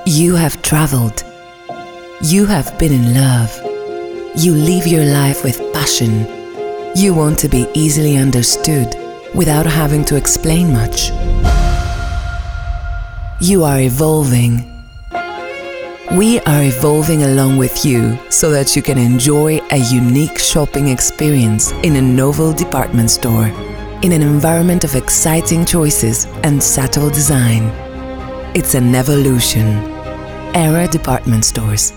You have traveled. You have been in love. You live your life with passion. You want to be easily understood without having to explain much. You are evolving. We are evolving along with you so that you can enjoy a unique shopping experience in a novel department store, in an environment of exciting choices and subtle design. It's an evolution. Era Department Stores.